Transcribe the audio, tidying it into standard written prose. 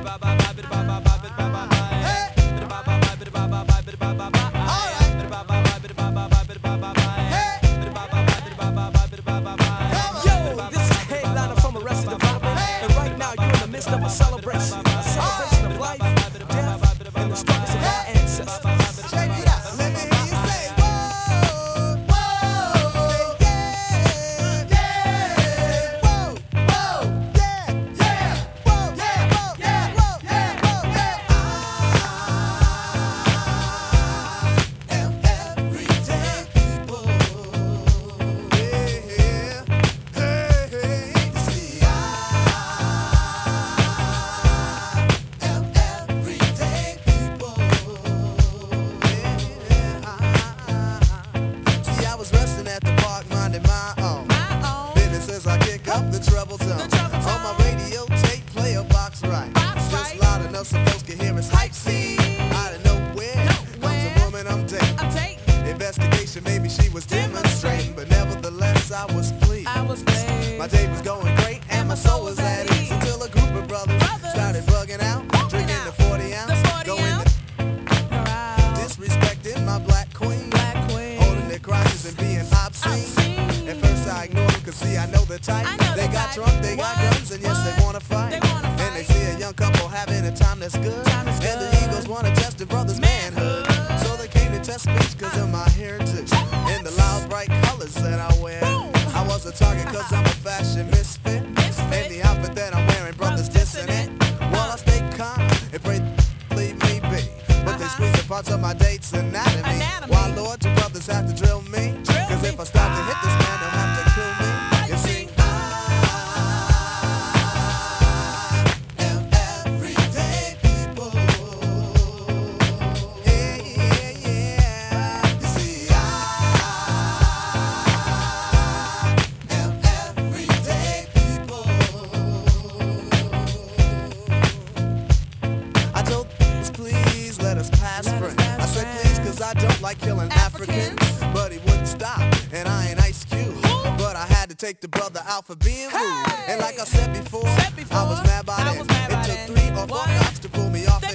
Of a celebration of life, death, and the struggles of our ancestors. Check it out. Let me hear you say, whoa, whoa, yeah, yeah, whoa, whoa, yeah, yeah, whoa, yeah, whoa, yeah, whoa, yeah, whoa, yeah. I am everyday people. Yeah, hey, hey, see, the trouble zone. On my radio tape, play a box right. Just loud enough so folks can hear us hype scene. Out of nowhere comes a woman I'm dating. Investigation, maybe she was demonstrating, but nevertheless I was pleased. My day was going great and my soul was at ease until a group of brothers started bugging out, drinking the 40 ounce, going disrespecting my black queen, holding their crotches and being obscene. At first I ignored them, cause see I know the type. They got drunk, they got guns, and yes they wanna fight. And they see a young couple having a time that's good. And the egos wanna test the brother's manhood. So they came to test speech cause of my heritage and the loud bright colors that I wear. I was a target cause I'm a fashion misfit. And the outfit that I'm wearing, brothers dissing it. While I stay calm and pray leave me be. But they squeeze the parts of my date's anatomy. Why Lord, you brothers have to drill me? Cause if I stop to hit this man, they'll have to kill me. You see, I am everyday people. Yeah, yeah, yeah. You see, I am everyday people. I told us, please let us pass friends. I said please cause I don't like killing Africans. But he wouldn't stop, and I ain't Ice Cube. But I had to take the brother out for being rude. And like I said before, I was mad by then. It took 3 or 4 cops to pull me off